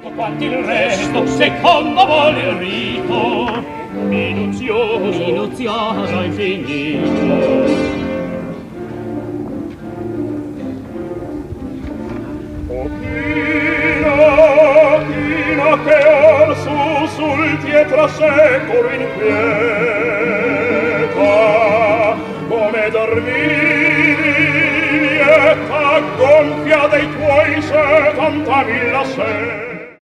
quanto il resto, secondo vuole il rito, minuzioso infinito. China che or sul dietro secolo inquieta, come dormivi, lieta, gonfia dei tuoi 70.000 sedi.